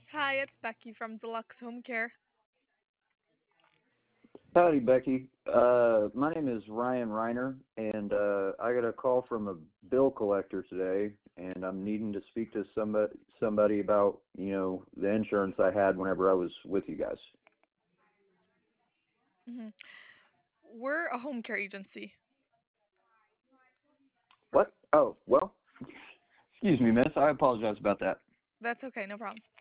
Hi, it's Becky from Deluxe Home Care. Howdy, Becky. My name is Ryan Reiner, and I got a call from a bill collector today, and I'm needing to speak to somebody about the insurance I had whenever I was with you guys. hmm We're a home care agency. What? Oh, well, excuse me, miss. I apologize about that. That's okay, no problem.